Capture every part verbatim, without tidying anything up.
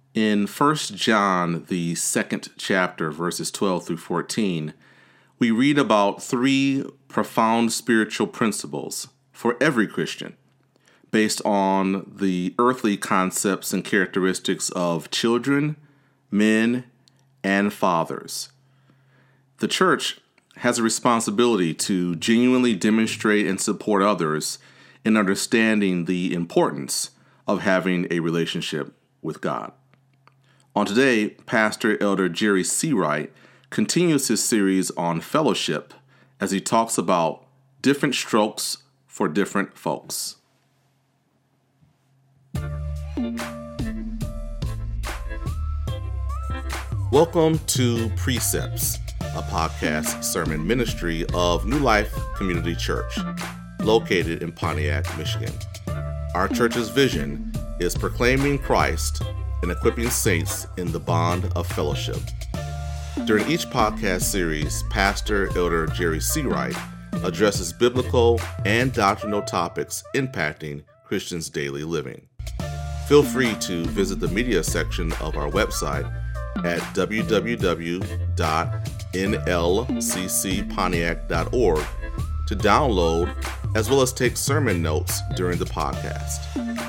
In First John, the second chapter, verses twelve through fourteen, we read about three profound spiritual principles for every Christian based on the earthly concepts and characteristics of children, men, and fathers. The church has a responsibility to genuinely demonstrate and support others in understanding the importance of having a relationship with God. On today, Pastor Elder Jerry Seawright continues his series on fellowship as he talks about different strokes for different folks. Welcome to Precepts, a podcast sermon ministry of New Life Community Church, located in Pontiac, Michigan. Our church's vision is proclaiming Christ and equipping saints in the bond of fellowship. During each podcast series, Pastor Elder Jerry Seawright addresses biblical and doctrinal topics impacting Christians' daily living. Feel free to visit the media section of our website at w w w dot n l c c pontiac dot org to download as well as take sermon notes during the podcast.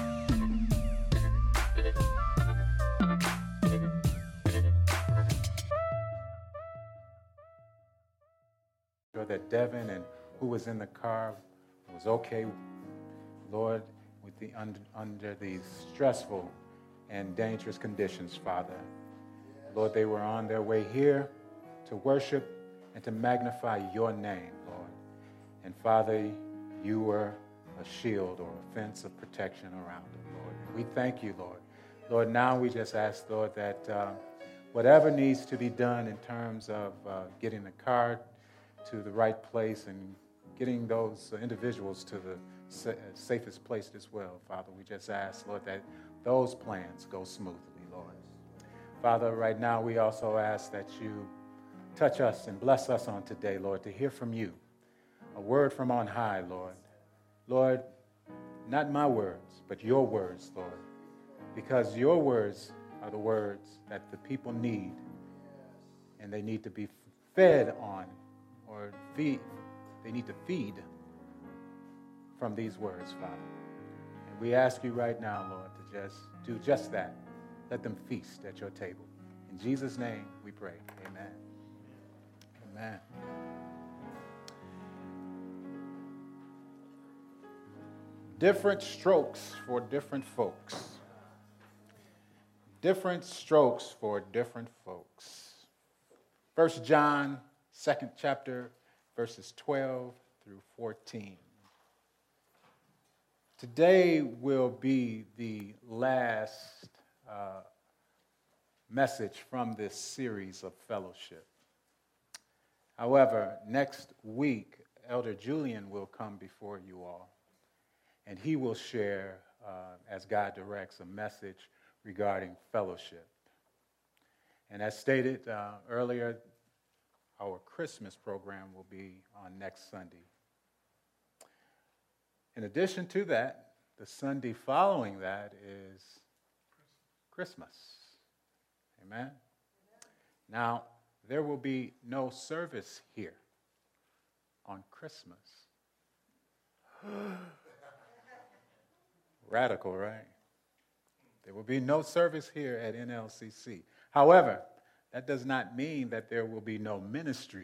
That Devin and who was in the car was okay, Lord, with the under, under these stressful and dangerous conditions, Father. Lord, they were on their way here to worship and to magnify your name, Lord. And Father, you were a shield or a fence of protection around them, Lord. We thank you, Lord. Lord, now we just ask, Lord, that uh, whatever needs to be done in terms of uh, getting the car to the right place and getting those individuals to the sa- safest place as well, Father, we just ask, Lord, that those plans go smoothly, Lord. Father, right now we also ask that you touch us and bless us on today, Lord, to hear from you, a word from on high, Lord. Lord, not my words, but your words, Lord, because your words are the words that the people need, and they need to be fed on, or feed, they need to feed from these words, Father. And we ask you right now, Lord, to just do just that. Let them feast at your table. In Jesus' name we pray. Amen. Amen. Different strokes for different folks. Different strokes for different folks. First John, second chapter, verses twelve through fourteen. Today will be the last uh, message from this series of fellowship. However, next week, Elder Julian will come before you all, and he will share, uh, as God directs, a message regarding fellowship. And as stated uh, earlier, our Christmas program will be on next Sunday. In addition to that, the Sunday following that is Christmas. Amen? Now, there will be no service here on Christmas. Radical, right? There will be no service here at N L C C. However, that does not mean that there will be no ministry.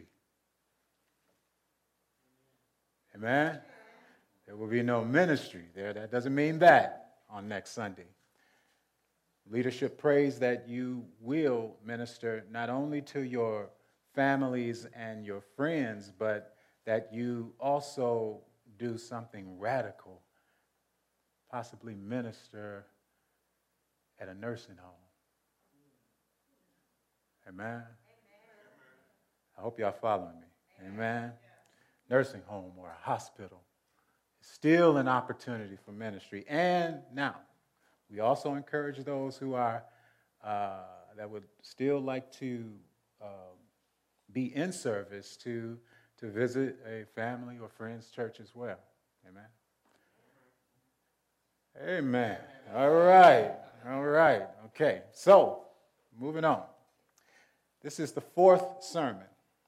Amen? There will be no ministry there. That doesn't mean that on next Sunday. Leadership prays that you will minister not only to your families and your friends, but that you also do something radical, possibly minister at a nursing home. Amen? I hope y'all following me. Amen? Nursing home or a hospital is still an opportunity for ministry. And now, we also encourage those who are, uh, that would still like to uh, be in service to, to visit a family or friend's church as well. Amen? Amen. All right. All right. Okay. So, moving on. This is the fourth sermon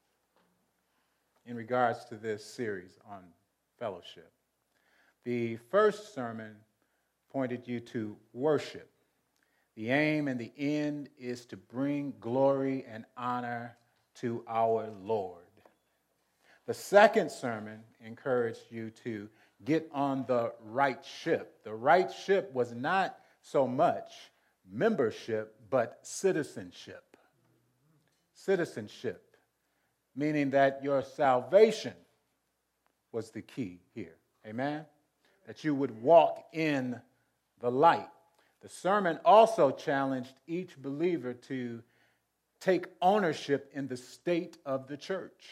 in regards to this series on fellowship. The first sermon pointed you to worship. The aim and the end is to bring glory and honor to our Lord. The second sermon encouraged you to get on the right ship. The right ship was not so much membership, but citizenship. Citizenship, meaning that your salvation was the key here. Amen? That you would walk in the light. The sermon also challenged each believer to take ownership in the state of the church.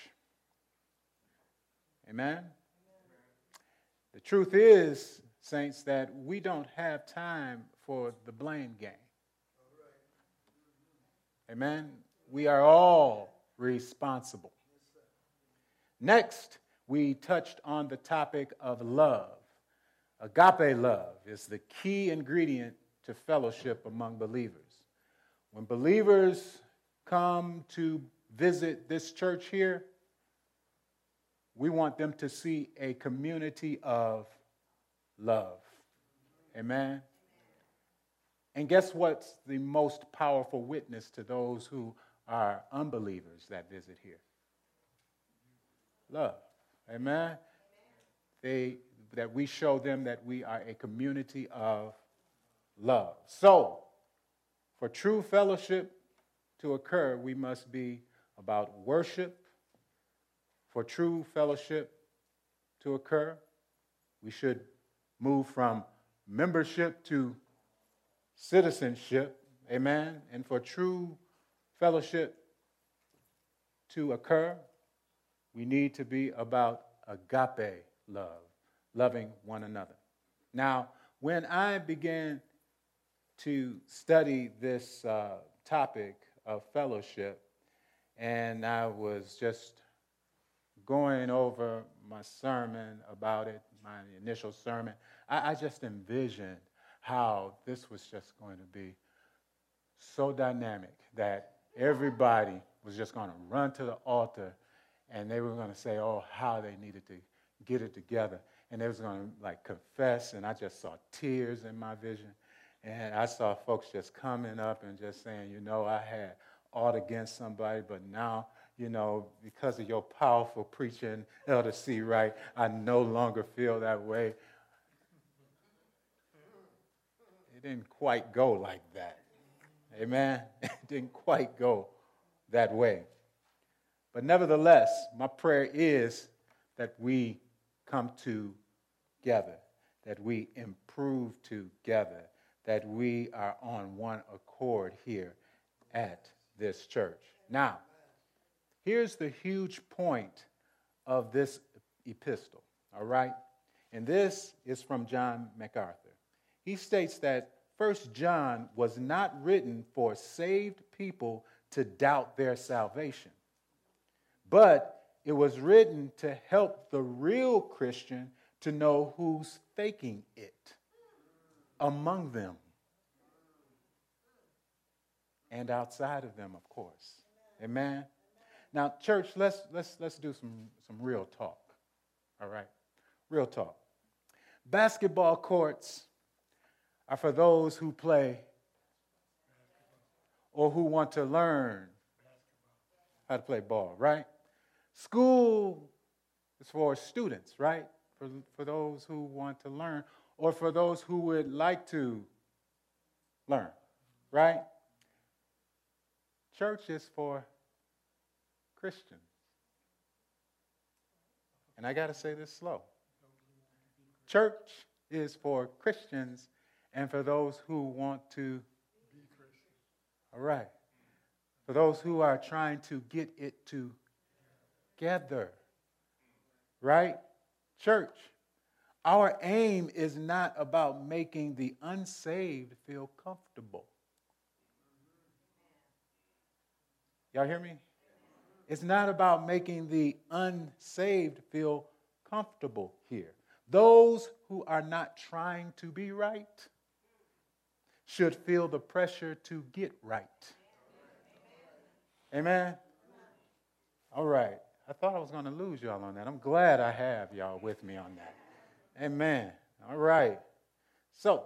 Amen? The truth is, saints, that we don't have time for the blame game. Amen? We are all responsible. Next, we touched on the topic of love. Agape love is the key ingredient to fellowship among believers. When believers come to visit this church here, we want them to see a community of love. Amen? And guess what's the most powerful witness to those who are unbelievers that visit here? Love. Amen? They, that we show them that we are a community of love. So, for true fellowship to occur, we must be about worship. For true fellowship to occur, we should move from membership to citizenship. Amen? And for true fellowship to occur, we need to be about agape love, loving one another. Now, when I began to study this uh, topic of fellowship, and I was just going over my sermon about it, my initial sermon, I, I just envisioned how this was just going to be so dynamic that everybody was just going to run to the altar and they were going to say, oh, how they needed to get it together. And they was going to like confess, and I just saw tears in my vision. And I saw folks just coming up and just saying, you know, I had aught against somebody, but now, you know, because of your powerful preaching, Elder C. Wright, I no longer feel that way. It didn't quite go like that. Amen? It didn't quite go that way. But nevertheless, my prayer is that we come together, that we improve together, that we are on one accord here at this church. Now, here's the huge point of this epistle, all right? And this is from John MacArthur. He states that First John was not written for saved people to doubt their salvation, but it was written to help the real Christian to know who's faking it among them and outside of them, of course. Amen? Now, church, let's let's let's do some, some real talk. All right? Real talk. Basketball courts are for those who play or who want to learn how to play ball, right? School is for students, right? For, for those who want to learn or for those who would like to learn, right? Church is for Christians. And I got to say this slow. Church is for Christians and for those who want to be Christian. All right. For those who are trying to get it together. Right? Church. Our aim is not about making the unsaved feel comfortable. Y'all hear me? It's not about making the unsaved feel comfortable here. Those who are not trying to be right should feel the pressure to get right. Amen? All right. I thought I was going to lose y'all on that. I'm glad I have y'all with me on that. Amen. All right. So,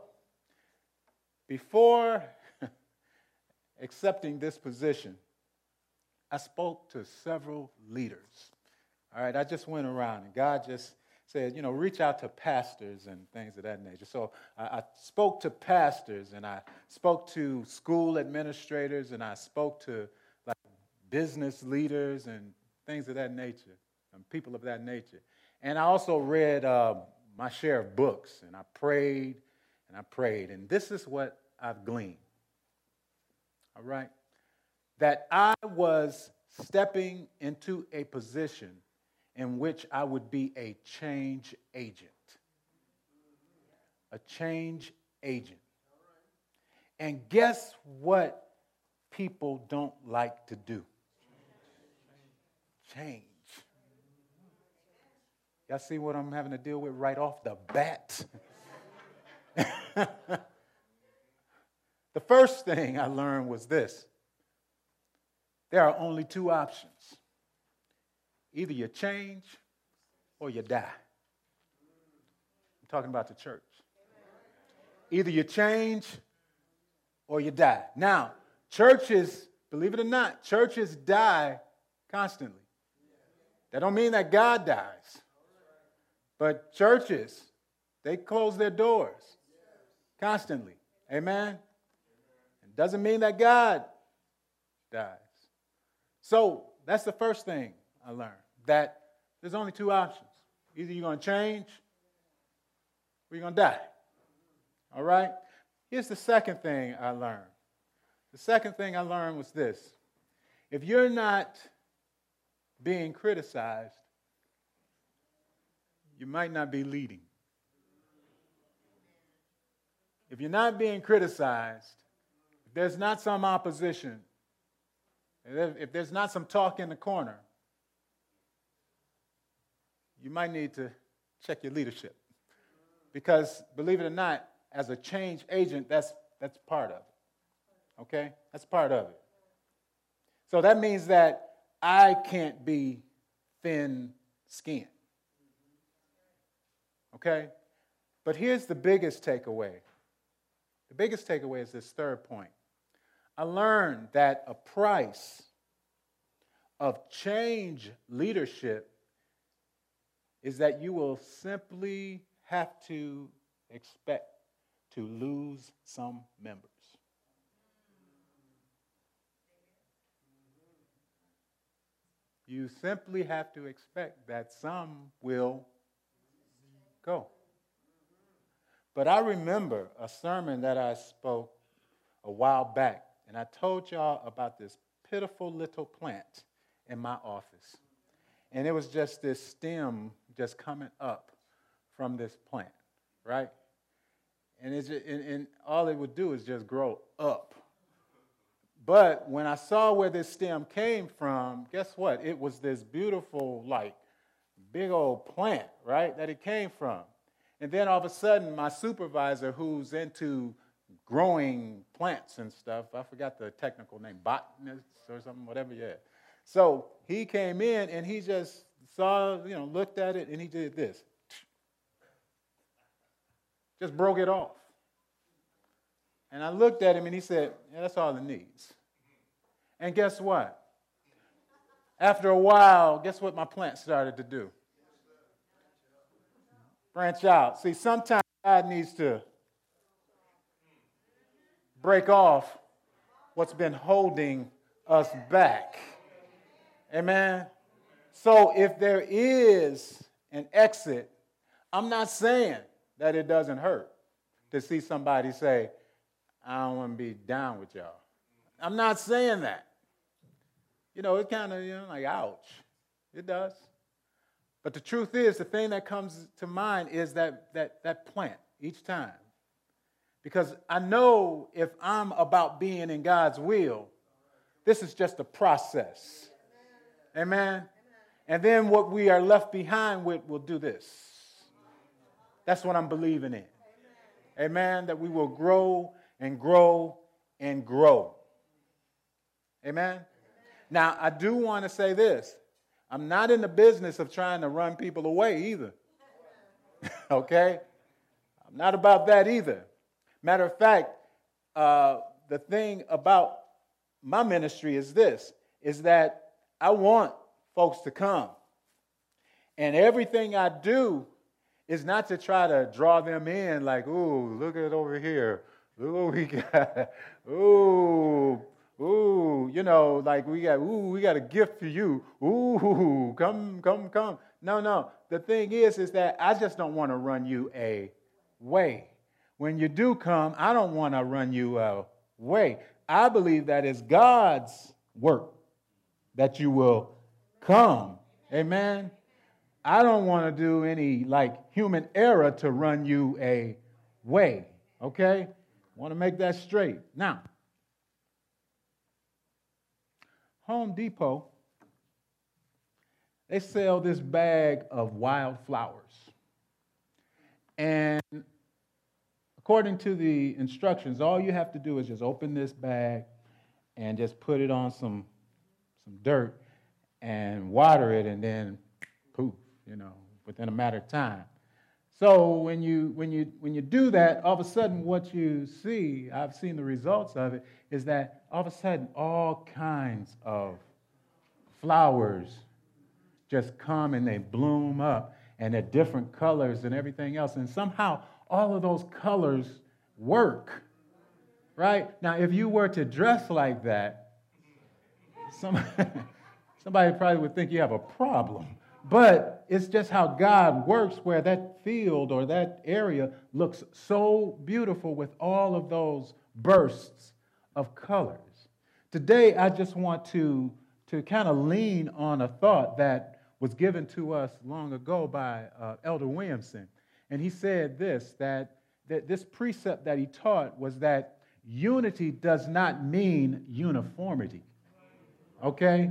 before accepting this position, I spoke to several leaders. All right, I just went around and God just said, you know, reach out to pastors and things of that nature. So I, I spoke to pastors and I spoke to school administrators and I spoke to like business leaders and things of that nature, and people of that nature. And I also read uh, my share of books, and I prayed and I prayed. And this is what I've gleaned. All right? That I was stepping into a position in which I would be a change agent. A change agent. And guess what people don't like to do? Change. Y'all see what I'm having to deal with right off the bat? The first thing I learned was this. There are only two options. Either you change or you die. I'm talking about the church. Either you change or you die. Now, churches, believe it or not, churches die constantly. That don't mean that God dies. But churches, they close their doors constantly. Amen? It doesn't mean that God dies. So that's the first thing I learned, that there's only two options. Either you're going to change or you're going to die. All right? Here's the second thing I learned. The second thing I learned was this. If you're not being criticized, you might not be leading. If you're not being criticized, if there's not some opposition, if there's not some talk in the corner, you might need to check your leadership. Because, believe it or not, as a change agent, that's, that's part of it. Okay? That's part of it. So that means that I can't be thin-skinned. Okay? But here's the biggest takeaway. The biggest takeaway is this third point. I learned that a price of change leadership is that you will simply have to expect to lose some members. You simply have to expect that some will go. But I remember a sermon that I spoke a while back, and I told y'all about this pitiful little plant in my office. And it was just this stem just coming up from this plant, right? And, it's just, and, and all it would do is just grow up. But when I saw where this stem came from, guess what? It was this beautiful, like, big old plant, right, that it came from. And then all of a sudden, my supervisor, who's into growing plants and stuff, I forgot the technical name, botanist or something, whatever, yeah. So he came in and he just saw, you know, looked at it and he did this. Just broke it off. And I looked at him and he said, yeah, that's all it needs. And guess what? After a while, guess what my plant started to do? Branch out. See, sometimes God needs to break off what's been holding us back. Amen? So if there is an exit, I'm not saying that it doesn't hurt to see somebody say, I don't want to be down with y'all. I'm not saying that. You know, it kind of, you know, like, ouch. It does. But the truth is, the thing that comes to mind is that, that, that plant each time. Because I know if I'm about being in God's will, this is just a process. Amen? And then what we are left behind with will do this. That's what I'm believing in. Amen? That we will grow and grow and grow. Amen? Now, I do want to say this. I'm not in the business of trying to run people away either. Okay? I'm not about that either. Matter of fact, uh, the thing about my ministry is this, is that I want folks to come. And everything I do is not to try to draw them in like, ooh, look at over here. Look what we got. Ooh, ooh, you know, like we got, ooh, we got a gift for you. Ooh, come, come, come. No, no. The thing is, is that I just don't want to run you away. When you do come, I don't want to run you away. I believe that it's God's work that you will come. Amen. I don't want to do any like human error to run you away. Okay? Want to make that straight. Now, Home Depot, they sell this bag of wildflowers. And according to the instructions, all you have to do is just open this bag and just put it on some, some dirt and water it, and then poof, you know, within a matter of time. So when you when you when you do that, all of a sudden what you see, I've seen the results of it, is that all of a sudden all kinds of flowers just come and they bloom up, and they're different colors and everything else, and somehow all of those colors work, right? Now, if you were to dress like that, some, somebody probably would think you have a problem. But it's just how God works, where that field or that area looks so beautiful with all of those bursts of colors. Today, I just want to, to kind of lean on a thought that was given to us long ago by uh, Elder Williamson. And he said this, that, that this precept that he taught was that unity does not mean uniformity. Okay?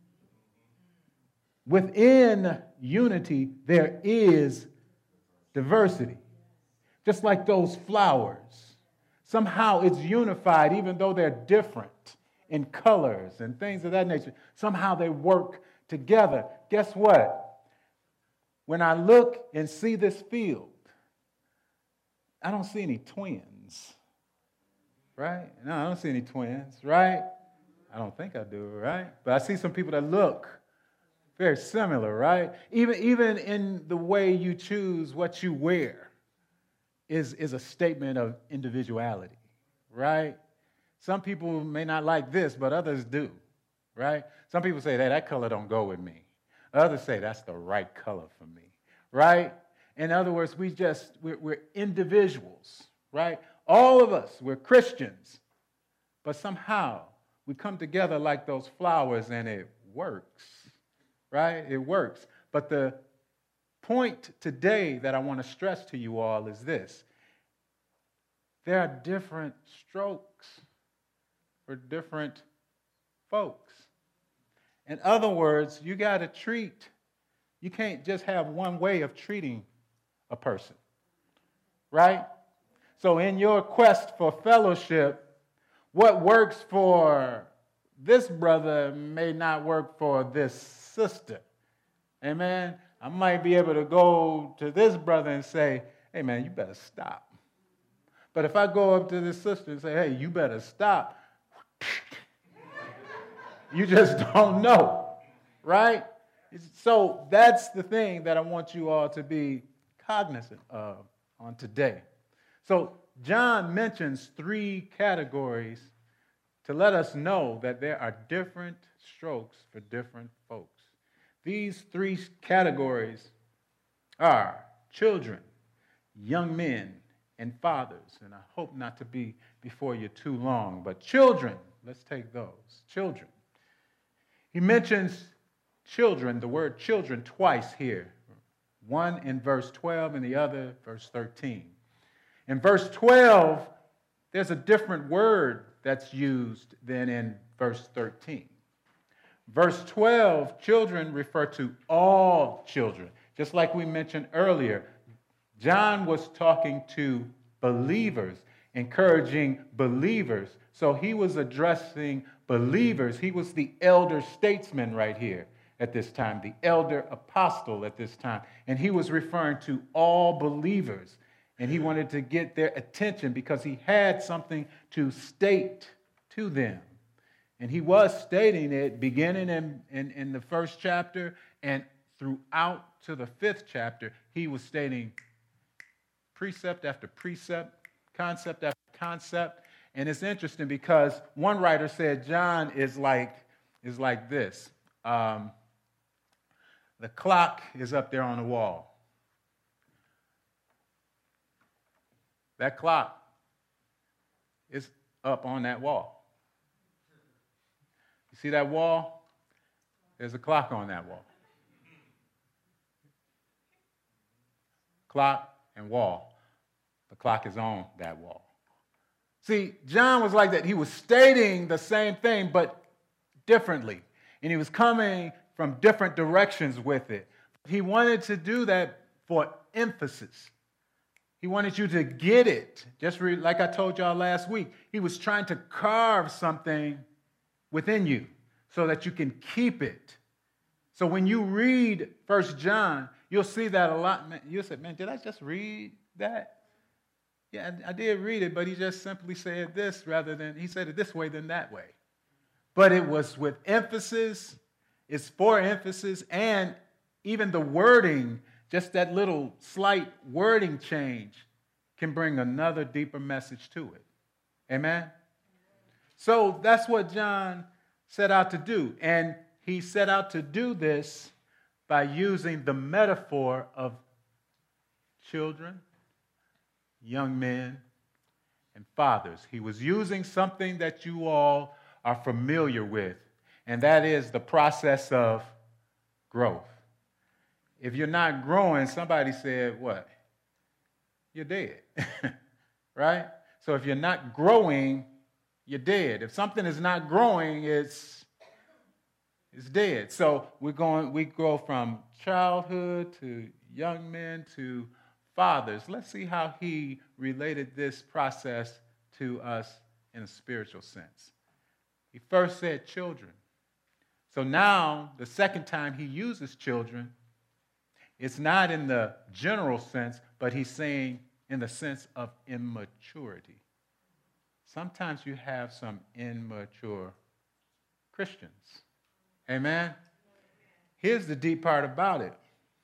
Within unity, there is diversity. Just like those flowers. Somehow it's unified, even though they're different in colors and things of that nature. Somehow they work together. Guess what? When I look and see this field, I don't see any twins, right? No, I don't see any twins, right? I don't think I do, right? But I see some people that look very similar, right? Even, even in the way you choose what you wear is, is a statement of individuality, right? Some people may not like this, but others do, right? Some people say, hey, that color don't go with me. Others say, that's the right color for me, right? In other words, we just, we're, we're individuals, right? All of us, we're Christians, but somehow we come together like those flowers and it works. Right? It works. But the point today that I want to stress to you all is this. There are different strokes for different folks. In other words, you got to treat, you can't just have one way of treating a person. Right? So in your quest for fellowship, what works for this brother may not work for this sister. Amen. I might be able to go to this brother and say, hey, man, you better stop. But if I go up to this sister and say, hey, you better stop, you just don't know, right? So that's the thing that I want you all to be cognizant of on today. So John mentions three categories to let us know that there are different strokes for different folks. These three categories are children, young men, and fathers. And I hope not to be before you too long, but children, let's take those. Children. He mentions children, the word children, twice here. One in verse twelve and the other verse thirteen. In verse twelve, there's a different word that's used than in verse thirteen. Verse twelve, children refer to all children. Just like we mentioned earlier, John was talking to believers, encouraging believers. So he was addressing believers. He was the elder statesman right here at this time, the elder apostle at this time. And he was referring to all believers. And he wanted to get their attention because he had something to state to them. And he was stating it beginning in, in, in the first chapter and throughout to the fifth chapter. He was stating precept after precept, concept after concept. And it's interesting because one writer said John is like, is like this. Um, the clock is up there on the wall. That clock is up on that wall. You see that wall? There's a clock on that wall. Clock and wall. The clock is on that wall. See, John was like that. He was stating the same thing, but differently. And he was coming from different directions with it. He wanted to do that for emphasis. He wanted you to get it. Just re- like I told y'all last week, he was trying to carve something within you so that you can keep it. So when you read First John, you'll see that a lot. You'll say, man, did I just read that? Yeah, I, I did read it, but he just simply said this rather than, he said it this way than that way. But it was with emphasis, it's for emphasis, and even the wording, just that little slight wording change can bring another deeper message to it. Amen? So that's what John set out to do. And he set out to do this by using the metaphor of children, young men, and fathers. He was using something that you all are familiar with, and that is the process of growth. If you're not growing, somebody said, what? You're dead, right? So if you're not growing, you're dead. If something is not growing, it's, it's dead. So we're going, we go from childhood to young men to fathers. Let's see how he related this process to us in a spiritual sense. He first said children. So now, the second time he uses children, it's not in the general sense, but he's saying in the sense of immaturity. Sometimes you have some immature Christians. Amen? Here's the deep part about it.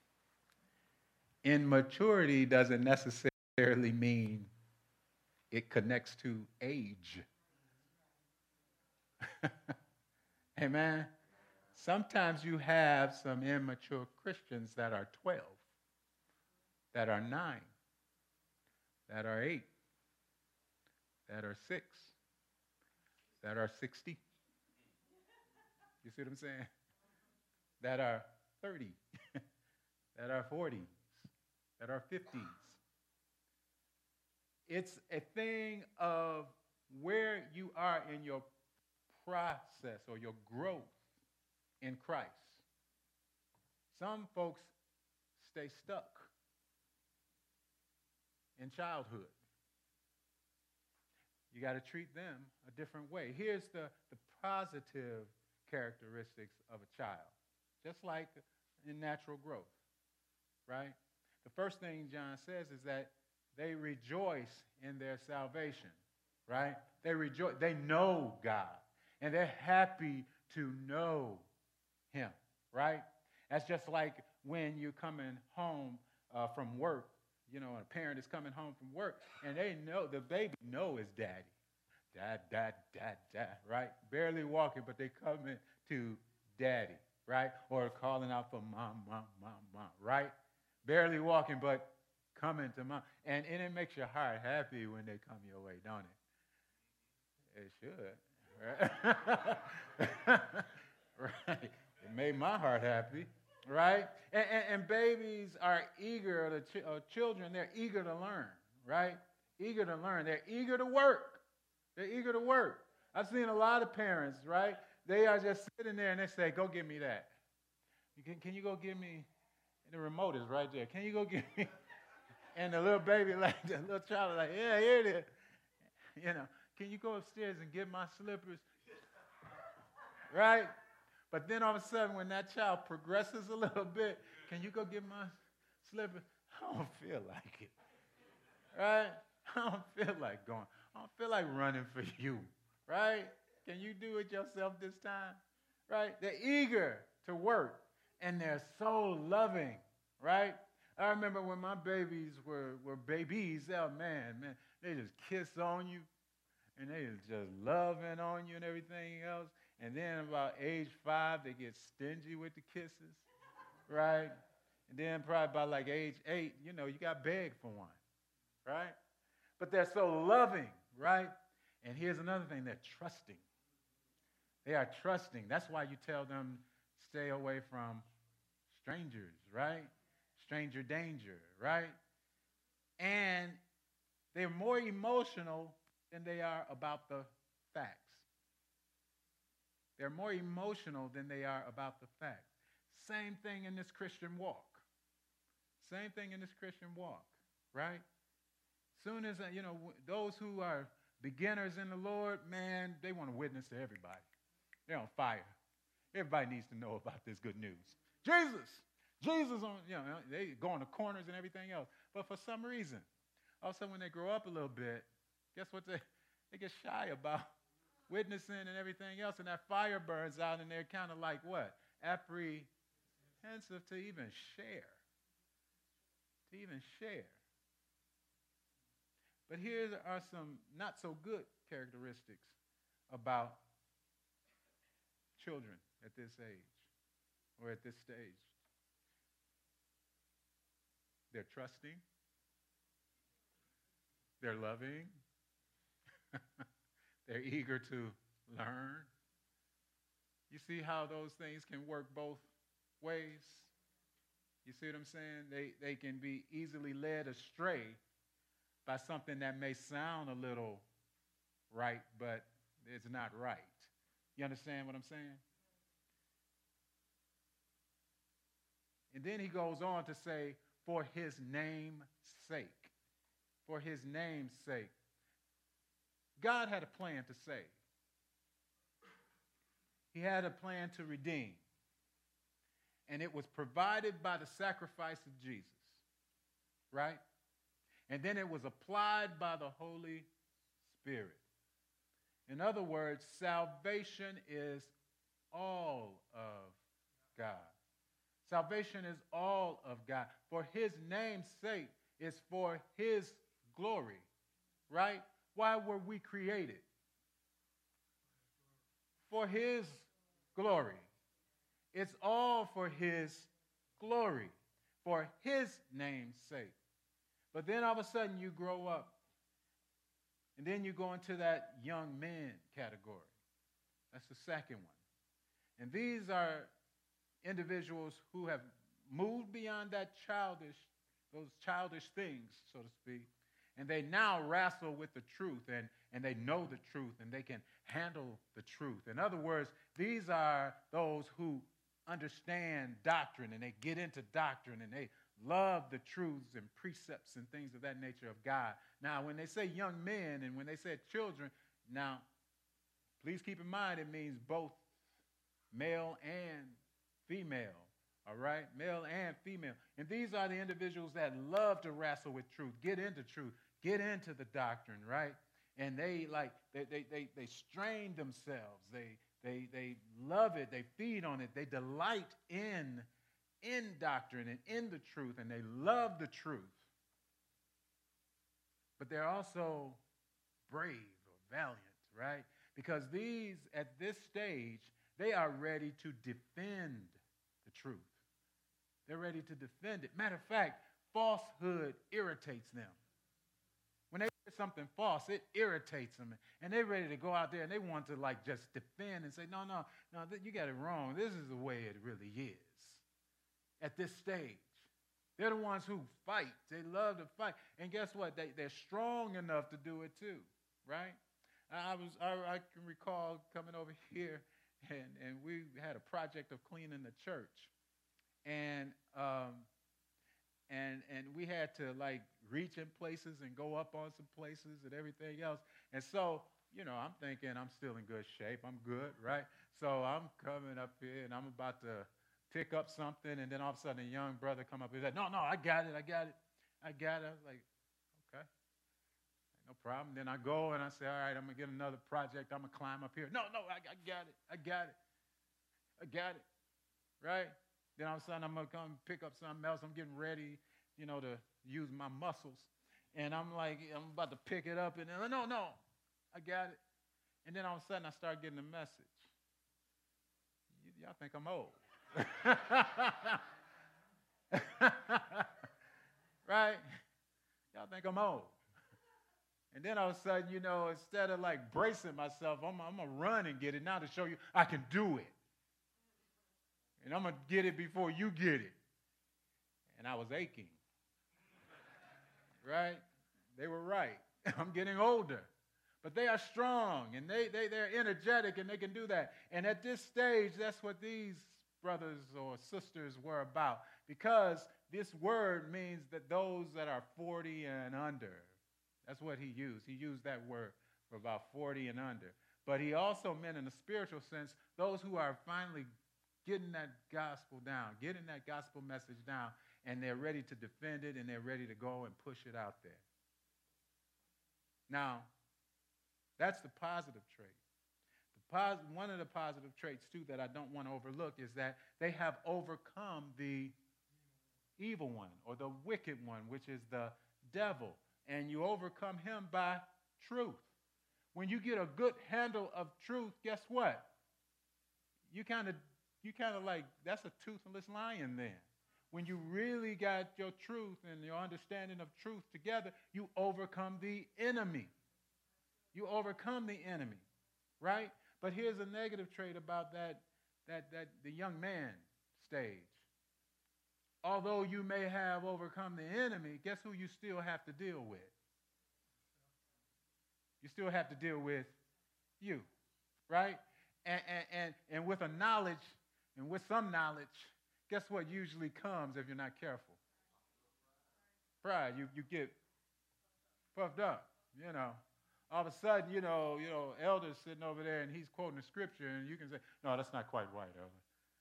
Immaturity doesn't necessarily mean it connects to age. Amen? Sometimes you have some immature Christians that are twelve, that are nine, that are eight, that are six, that are sixty. You see what I'm saying? That are thirty, that are forties, that are fifties. It's a thing of where you are in your process or your growth in Christ. Some folks stay stuck in childhood. You got to treat them a different way. Here's the, the positive characteristics of a child, just like in natural growth, right? The first thing John says is that they rejoice in their salvation, right? They rejoice. They know God, and they're happy to know him, right? That's just like when you're coming home uh, from work, you know, a parent is coming home from work, and they know, the baby know his daddy. Dad, dad, dad, dad, right? Barely walking, but they coming to daddy, right? Or calling out for mom, mom, mom, mom, right? Barely walking, but coming to mom. And, and it makes your heart happy when they come your way, don't it? It should, right? Right. It made my heart happy, right? And, and, and babies are eager, the ch- uh, children, they're eager to learn, right? Eager to learn. They're eager to work. They're eager to work. I've seen a lot of parents, right? They are just sitting there and they say, go get me that. You can, can you go get me, the remote is right there. Can you go get me? And the little baby, like the little child is like, yeah, here it is. You know, can you go upstairs and get my slippers? Right? But then all of a sudden, when that child progresses a little bit, can you go get my slippers? I don't feel like it. Right? I don't feel like going. I don't feel like running for you. Right? Can you do it yourself this time? Right? They're eager to work, and they're so loving. Right? I remember when my babies were, were babies, oh man, man, they just kiss on you, and they just loving on you and everything else. And then about age five, they get stingy with the kisses, right? And then probably by like age eight, you know, you got begged for one, right? But they're so loving, right? And here's another thing, they're trusting. They are trusting. That's why you tell them stay away from strangers, right? Stranger danger, right? And they're more emotional than they are about the facts. They're more emotional than they are about the facts. Same thing in this Christian walk. Same thing in this Christian walk, right? Soon as, you know, those who are beginners in the Lord, man, they want to witness to everybody. They're on fire. Everybody needs to know about this good news. Jesus, Jesus, on, you know, they go on the corners and everything else. But for some reason, all of a sudden when they grow up a little bit, guess what? They, they get shy about witnessing and everything else, and that fire burns out, and they're kind of like what? Apprehensive to even share. To even share. But here are some not so good characteristics about children at this age or at this stage. They're trusting. They're loving. They're eager to learn. You see how those things can work both ways? You see what I'm saying? They, they can be easily led astray by something that may sound a little right, but it's not right. You understand what I'm saying? And then he goes on to say, for his name's sake. For his name's sake. God had a plan to save. He had a plan to redeem. And it was provided by the sacrifice of Jesus. Right? And then it was applied by the Holy Spirit. In other words, salvation is all of God. Salvation is all of God. For his name's sake is for his glory. Right? Why were we created? For his glory. It's all for his glory. For his name's sake. But then all of a sudden you grow up. And then you go into that young men category. That's the second one. And these are individuals who have moved beyond that childish, those childish things, so to speak. And they now wrestle with the truth, and, and they know the truth, and they can handle the truth. In other words, these are those who understand doctrine, and they get into doctrine, and they love the truths and precepts and things of that nature of God. Now, when they say young men and when they say children, now, please keep in mind it means both male and female. All right? Male and female. And these are the individuals that love to wrestle with truth, get into truth, get into the doctrine, right? And they like they they they, they strain themselves. They they they love it, they feed on it, they delight in in doctrine and in the truth, and they love the truth. But they're also brave or valiant, right? Because these, at this stage, they are ready to defend the truth. They're ready to defend it. Matter of fact, falsehood irritates them. When they hear something false, it irritates them. And they're ready to go out there and they want to like just defend and say, no, no, no, you got it wrong. This is the way it really is. At this stage, they're the ones who fight. They love to fight. And guess what? They, they're strong enough to do it too, right? I was I, I can recall coming over here, and, and we had a project of cleaning the church. And um, and and we had to like reach in places and go up on some places and everything else. And so, you know, I'm thinking I'm still in good shape. I'm good, right? So I'm coming up here and I'm about to pick up something, and then all of a sudden a young brother come up and said, no, no, I got it, I got it, I got it. I was like, okay, no problem. Then I go and I say, all right, I'm going to get another project. I'm going to climb up here. No, no, I, I got it, I got it, I got it, right? Then all of a sudden I'm going to come pick up something else. I'm getting ready, you know, to use my muscles. And I'm like, I'm about to pick it up, and then, no, no, I got it. And then all of a sudden I start getting a message. Y- y'all think I'm old. Right? Y'all think I'm old. And then all of a sudden, you know, instead of like bracing myself, I'm, I'm going to run and get it now to show you I can do it. And I'm going to get it before you get it. And I was aching. Right? They were right. I'm getting older. But they are strong, and they, they, they're energetic, and they can do that. And at this stage, that's what these brothers or sisters were about, because this word means that those that are forty and under, that's what he used. He used that word for about forty and under. But he also meant in a spiritual sense, those who are finally getting that gospel down, getting that gospel message down, and they're ready to defend it, and they're ready to go and push it out there. Now, that's the positive trait. The pos- one of the positive traits, too, that I don't want to overlook is that they have overcome the evil one or the wicked one, which is the devil. And you overcome him by truth. When you get a good handle of truth, guess what? You kind of you kind of like, that's a toothless lion then. When you really got your truth and your understanding of truth together, you overcome the enemy. You overcome the enemy, right? But here's a negative trait about that, that, that the young man stage. Although you may have overcome the enemy, guess who you still have to deal with? You still have to deal with you, right? And, and, and, and with a knowledge, and with some knowledge, guess what usually comes if you're not careful? Pride. You, you get puffed up, you know. All of a sudden, you know, you know, Elder's sitting over there and he's quoting the scripture, and you can say, no, that's not quite right, Elder.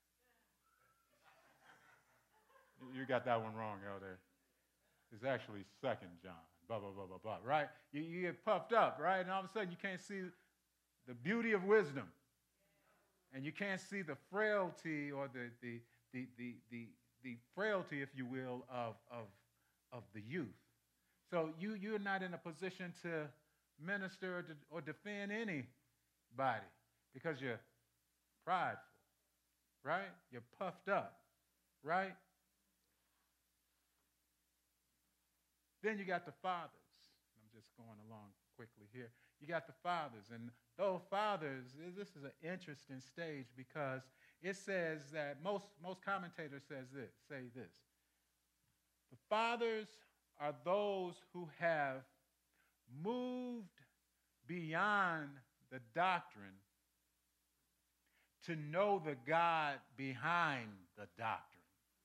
You got that one wrong, Elder. It's actually Second John, blah, blah, blah, blah, blah, right? You, you get puffed up, right? And all of a sudden you can't see the beauty of wisdom. And you can't see the frailty or the the the the the, the frailty, if you will, of, of, of the youth. So you, you're not in a position to minister or, to, or defend anybody because you're prideful, right? You're puffed up, right? Then you got the fathers. I'm just going along quickly here. You got the fathers, and those fathers, this is an interesting stage because it says that most, most commentators says this, say this. The fathers are those who have moved beyond the doctrine to know the God behind the doctrine.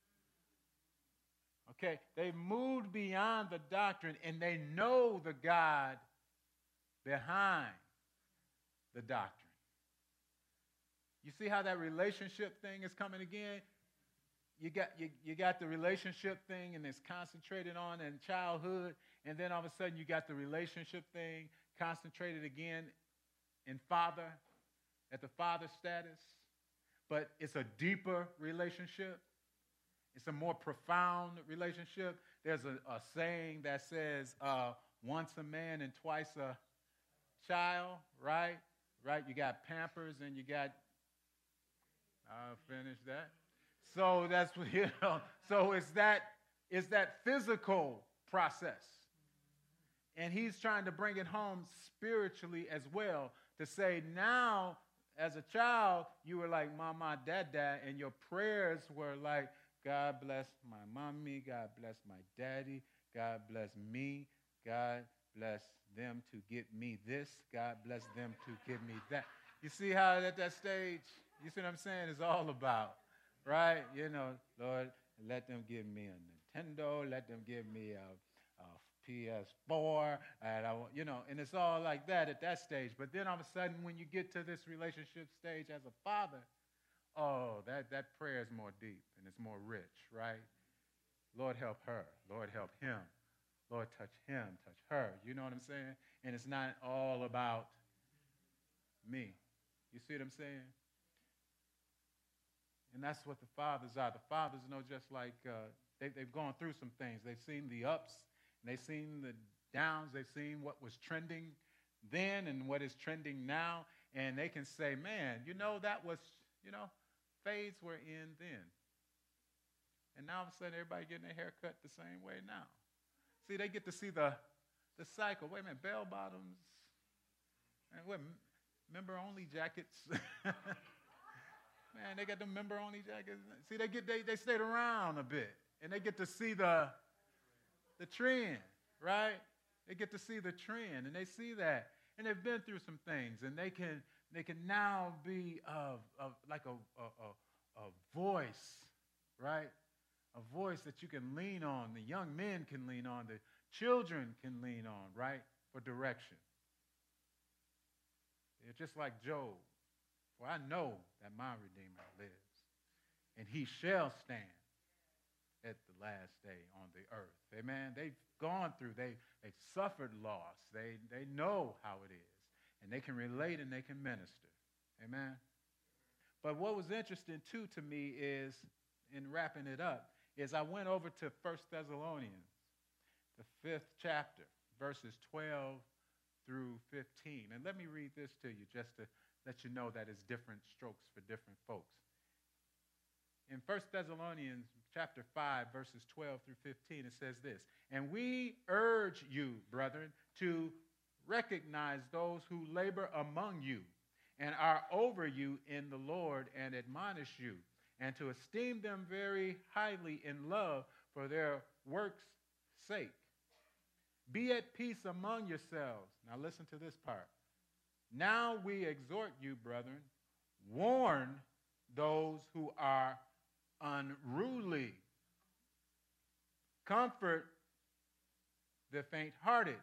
Okay, they've moved beyond the doctrine and they know the God behind the doctrine. You see how that relationship thing is coming again? You got, you, you got the relationship thing and it's concentrated on in childhood, and then all of a sudden you got the relationship thing concentrated again in father, at the father status, but it's a deeper relationship. It's a more profound relationship. There's a, a saying that says, uh, once a man and twice a child, right? Right? You got Pampers and you got, I'll finish that. So that's what, you know, so it's that, it's that physical process. And he's trying to bring it home spiritually as well, to say now, as a child, you were like mama, dada, and your prayers were like, God bless my mommy, God bless my daddy, God bless me, God bless them to get me this, God bless them to give me that. You see how at that stage, you see what I'm saying, it's all about, right? You know, Lord, let them give me a Nintendo, let them give me a, a P S four, and I, you know, and it's all like that at that stage. But then all of a sudden, when you get to this relationship stage as a father, oh, that, that prayer is more deep and it's more rich, right? Lord, help her. Lord, help him. Lord, touch him, touch her. You know what I'm saying? And it's not all about me. You see what I'm saying? And that's what the fathers are. The fathers know just like uh, they, they've gone through some things. They've seen the ups, and they've seen the downs. They've seen what was trending then and what is trending now. And they can say, man, you know, that was, you know, fades were in then. And now all of a sudden, everybody getting their hair cut the same way now. See, they get to see the, the cycle. Wait a minute, bell bottoms, and wait, member-only jackets. Man, they got the member-only jackets. See, they get they, they stayed around a bit, and they get to see the, the trend, right? They get to see the trend, and they see that, and they've been through some things, and they can they can now be of, of like a, a, a, a voice, right? A voice that you can lean on. The young men can lean on. The children can lean on, right, for direction. They're just like Job. For I know that my Redeemer lives, and he shall stand at the last day on the earth. Amen. They've gone through, they, they've suffered loss. They, they know how it is, and they can relate and they can minister. Amen. But what was interesting, too, to me is, in wrapping it up, is I went over to First Thessalonians, the fifth chapter, verses twelve through fifteen. And let me read this to you just to let you know that it's different strokes for different folks. In First Thessalonians chapter five, verses twelve through fifteen, it says this, and we urge you, brethren, to recognize those who labor among you and are over you in the Lord and admonish you, and to esteem them very highly in love for their work's sake. Be at peace among yourselves. Now listen to this part. Now we exhort you, brethren, warn those who are unruly. Comfort the faint-hearted.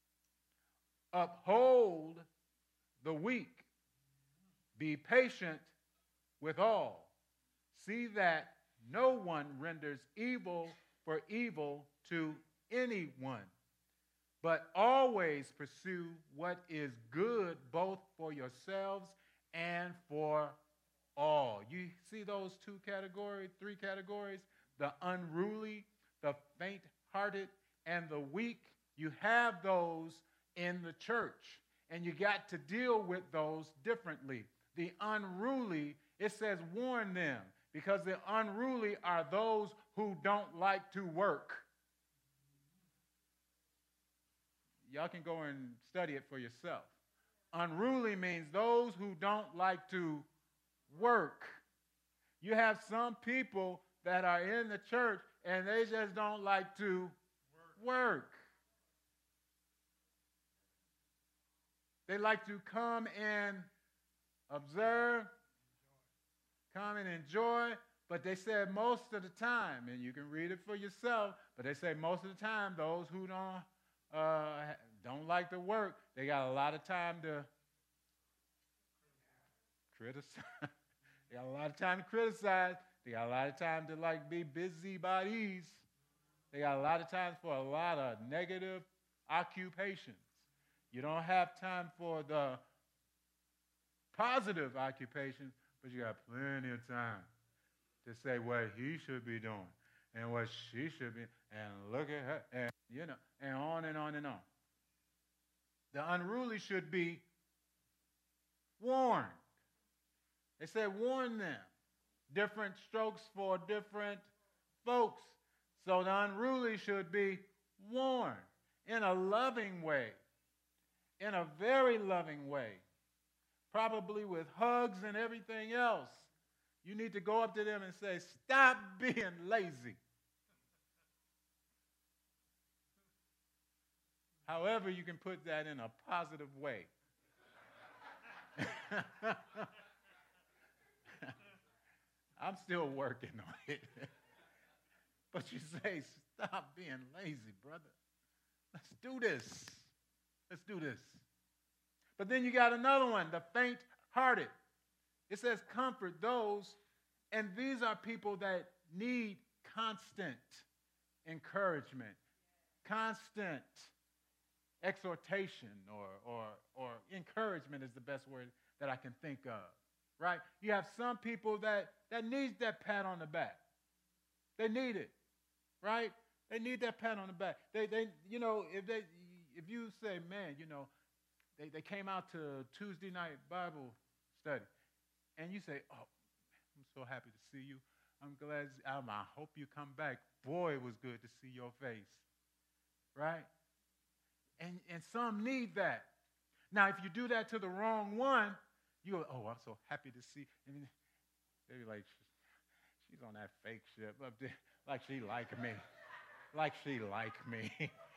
Uphold the weak. Be patient with all. See that no one renders evil for evil to anyone, but always pursue what is good both for yourselves and for all. You see those two categories, three categories? The unruly, the faint-hearted, and the weak. You have those in the church, and you got to deal with those differently. The unruly, it says warn them, because the unruly are those who don't like to work. Y'all can go and study it for yourself. Unruly means those who don't like to work. You have some people that are in the church and they just don't like to work. work. They like to come and observe, come and enjoy, but they said most of the time, and you can read it for yourself, but they say most of the time those who don't uh, don't like to work, they got a lot of time to criticize. They got a lot of time to criticize. They got a lot of time to like be busybodies. They got a lot of time for a lot of negative occupations. You don't have time for the positive occupations, but you got plenty of time to say what he should be doing and what she should be, and look at her, and you know, and on and on and on. The unruly should be warned. They said warn them. Different strokes for different folks. So the unruly should be warned in a loving way, in a very loving way, probably with hugs and everything else. You need to go up to them and say, stop being lazy. However, you can put that in a positive way. I'm still working on it. But you say, stop being lazy, brother. Let's do this. Let's do this. But then you got another one, the faint-hearted. It says comfort those, and these are people that need constant encouragement, constant exhortation, or, or, or encouragement is the best word that I can think of, right? You have some people that, that needs that pat on the back. They need it, right? They need that pat on the back. They, they, you know, if they, if you say, man, you know, they, they came out to Tuesday night Bible study, and you say, oh, I'm so happy to see you. I'm glad, um, I hope you come back. Boy, it was good to see your face, right? And, and some need that. Now, if you do that to the wrong one, you go, oh, I'm so happy to see. And they're like, she's on that fake shit up there, like she like me. Like she like me.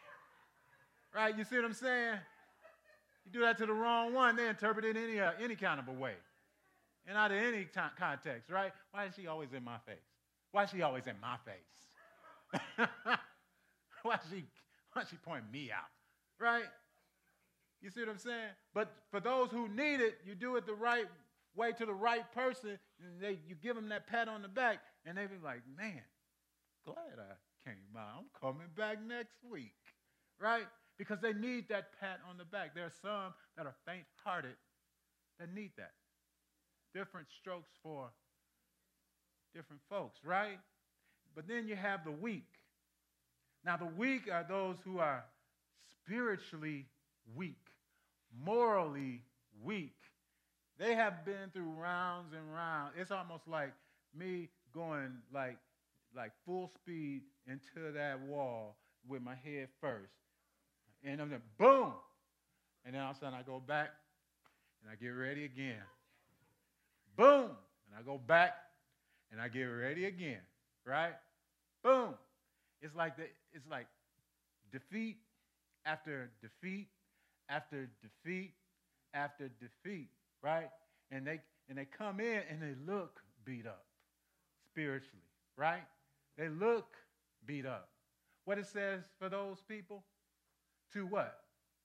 Right? You see what I'm saying? You do that to the wrong one, they interpret it any, uh, any kind of a way. And out of any t- context, right? Why is she always in my face? Why is she always in my face? why, is she, why is she pointing me out? Right? You see what I'm saying? But for those who need it, you do it the right way to the right person, and they, you give them that pat on the back, and they be like, man, glad I came out. I'm coming back next week. Right? Because they need that pat on the back. There are some that are faint-hearted that need that. Different strokes for different folks, right? But then you have the weak. Now, the weak are those who are spiritually weak, morally weak. They have been through rounds and rounds. It's almost like me going like, like full speed into that wall with my head first. And I'm like, boom! And then all of a sudden I go back and I get ready again. Boom! And I go back and I get ready again, right? Boom! It's like the, it's like defeat after defeat after defeat after defeat, right? And they and they come in and they look beat up spiritually, right? They look beat up. What it says for those people? To what?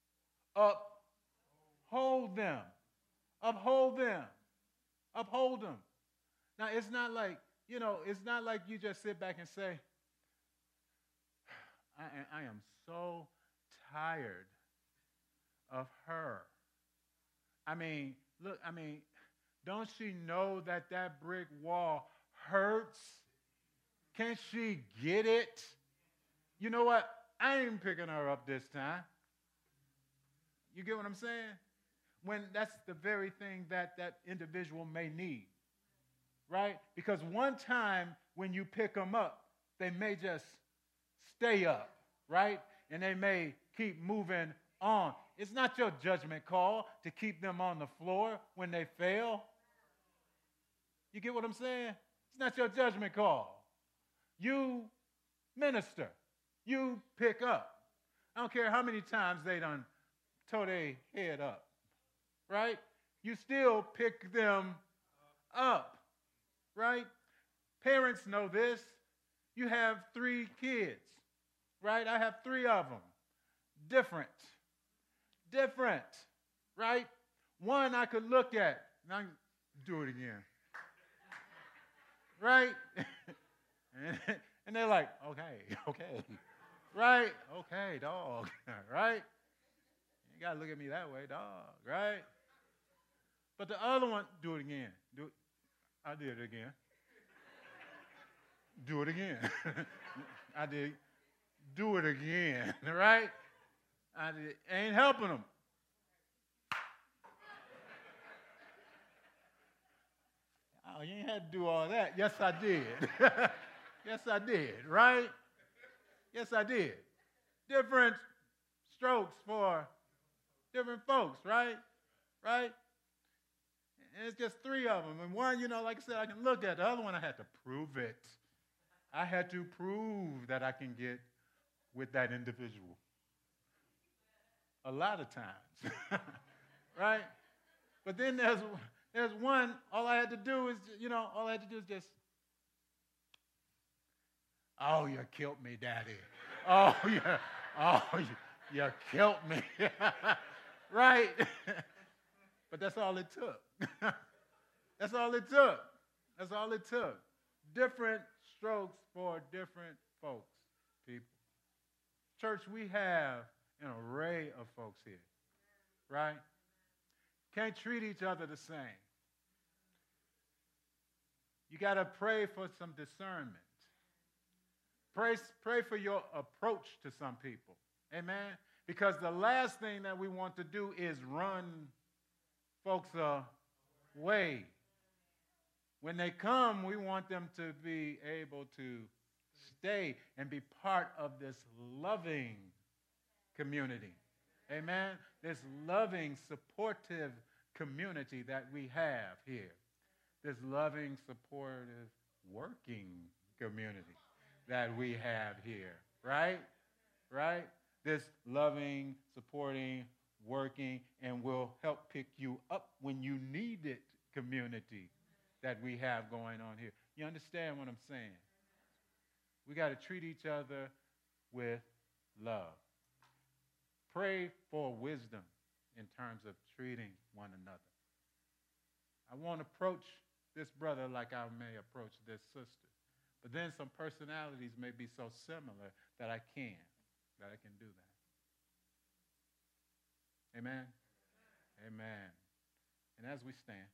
Uphold them. Uphold them. Uphold them. Now, it's not like, you know, it's not like you just sit back and say, I, I am so tired of her. I mean, look, I mean, don't she know that that brick wall hurts? Can't she get it? You know what? I ain't picking her up this time. You get what I'm saying? When that's the very thing that that individual may need, right? Because one time when you pick them up, they may just stay up, right? And they may keep moving on. It's not your judgment call to keep them on the floor when they fail. You get what I'm saying? It's not your judgment call. You minister. You pick up. I don't care how many times they done toe their head up, right? You still pick them up, right? Parents know this. You have three kids, right? I have three of them. Different. Different, right? One I could look at, and I can do it again, right? and, and they're like, okay, okay. Right? Okay, dog. Right? You got to look at me that way, dog. Right? But the other one, do it again. Do it. I did it again. Do it again. I did. Do it again. Right? I did. Ain't helping them. Oh, you ain't had to do all that. Yes, I did. Yes, I did. Right? Yes, I did. Different strokes for different folks, right? Right? And it's just three of them. And one, you know, like I said, I can look at. The other one, I had to prove it. I had to prove that I can get with that individual. A lot of times. Right? But then there's, there's one, all I had to do is, you know, all I had to do is just, oh, you killed me, Daddy. Oh, yeah. Oh, you, You killed me. Right? But that's all it took. That's all it took. That's all it took. Different strokes for different folks, people. Church, we have an array of folks here, right? Can't treat each other the same. You got to pray for some discernment. Pray, pray for your approach to some people. Amen? Because the last thing that we want to do is run folks away. When they come, we want them to be able to stay and be part of this loving community. Amen? This loving, supportive community that we have here. This loving, supportive, working community that we have here. Right? Right? This loving, supporting, working, and will help pick you up when you need it community that we have going on here. You understand what I'm saying? We got to treat each other with love. Pray for wisdom in terms of treating one another. I won't approach this brother like I may approach this sister. But then some personalities may be so similar that I can, that I can do that. Amen? Amen. And as we stand,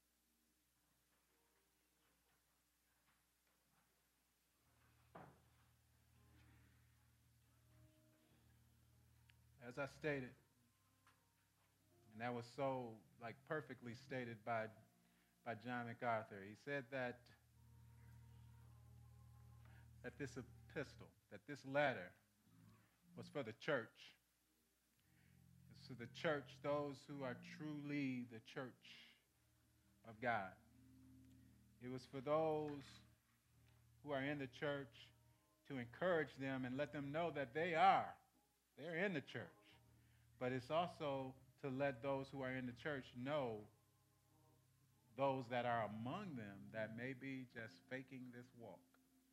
as I stated, and that was so like perfectly stated by, by John MacArthur, he said that, that this epistle, that this letter was for the church. It's to the church, those who are truly the church of God. It was for those who are in the church to encourage them and let them know that they are. They're in the church. But it's also to let those who are in the church know, those that are among them that may be just faking this walk.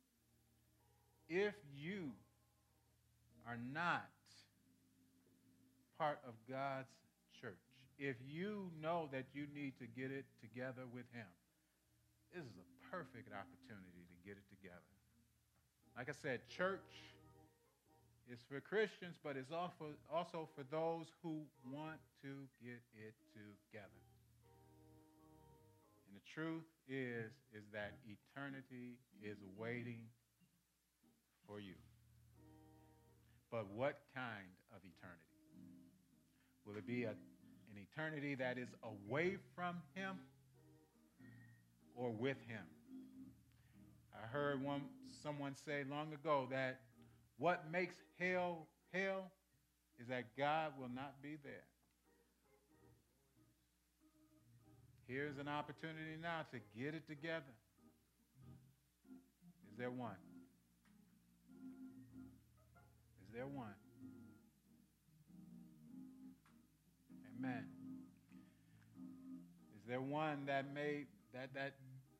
If you are not part of God's church, if you know that you need to get it together with him, this is a perfect opportunity to get it together. Like I said, church is for Christians, but it's also for those who want to get it together. And the truth is, is that eternity is waiting for you. But what kind of eternity? Will it be a, an eternity that is away from him or with him? I heard one someone say long ago that what makes hell hell is that God will not be there. Here's an opportunity now to get it together. Is there one? Is there one? Amen. Is there one that may that that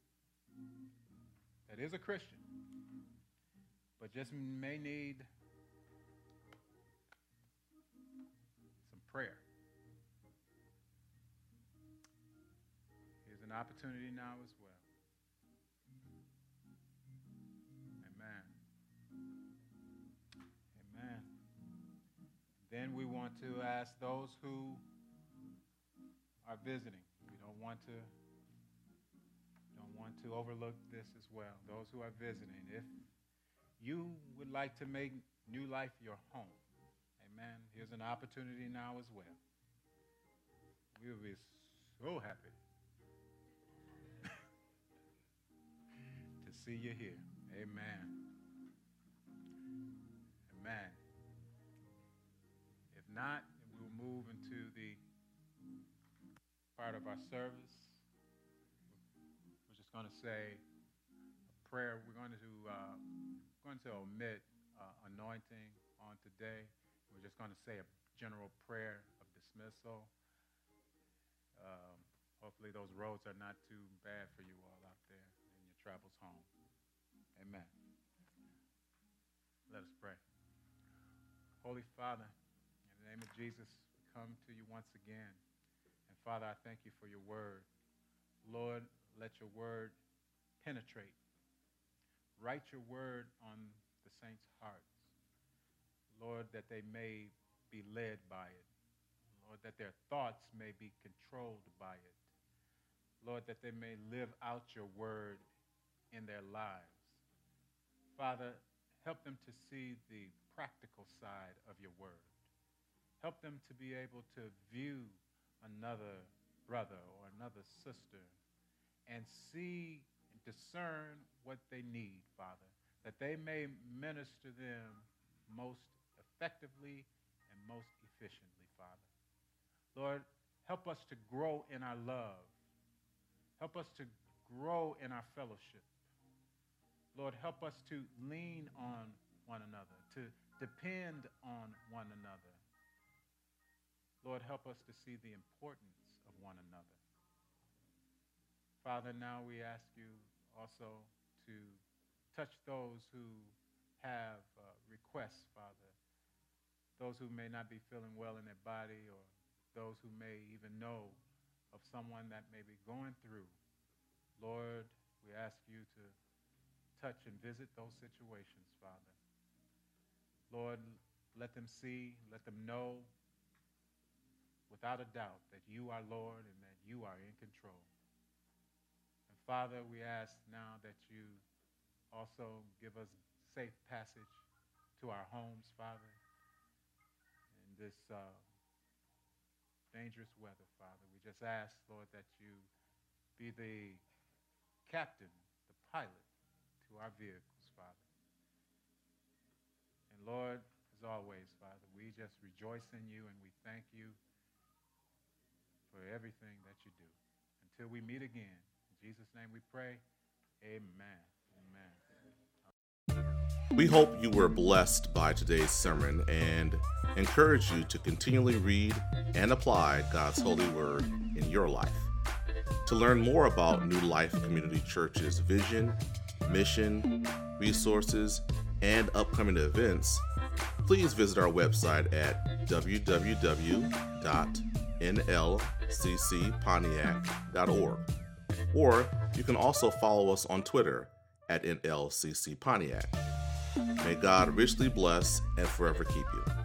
that is a Christian, but just may need some prayer? Here's an opportunity now as well. Amen. Amen. Then we want to ask those who are visiting. We don't want to don't want to overlook this as well. Those who are visiting, if you would like to make New Life your home, amen, here's an opportunity now as well. We will be so happy to see you here. Amen. Amen. If not, we will move into the part of our service. We're just going to say a prayer. We're going to uh, going to omit uh, anointing on today. We're just going to say a general prayer of dismissal. Um, hopefully those roads are not too bad for you all out there in your travels home. Amen. Let us pray. Holy Father, the name of Jesus, we come to you once again. And Father, I thank you for your word. Lord, let your word penetrate. Write your word on the saints' hearts. Lord, that they may be led by it. Lord, that their thoughts may be controlled by it. Lord, that they may live out your word in their lives. Father, help them to see the practical side of your word. Help them to be able to view another brother or another sister and see and discern what they need, Father, that they may minister them most effectively and most efficiently, Father. Lord, help us to grow in our love. Help us to grow in our fellowship. Lord, help us to lean on one another, to depend on one another. Lord, help us to see the importance of one another. Father, now we ask you also to touch those who have uh, requests, Father, those who may not be feeling well in their body, or those who may even know of someone that may be going through. Lord, we ask you to touch and visit those situations, Father. Lord, let them see, let them know without a doubt that you are Lord and that you are in control. And Father, we ask now that you also give us safe passage to our homes, Father, in this uh, dangerous weather, Father. We just ask, Lord, that you be the captain, the pilot to our vehicles, Father. And Lord, as always, Father, we just rejoice in you and we thank you for everything that you do. Until we meet again, in Jesus' name we pray, amen. Amen. We hope you were blessed by today's sermon and encourage you to continually read and apply God's holy word in your life. To learn more about New Life Community Church's vision, mission, resources, and upcoming events, please visit our website at w w w dot n l c c pontiac dot org. Or you can also follow us on Twitter at N L C C Pontiac. May God richly bless and forever keep you.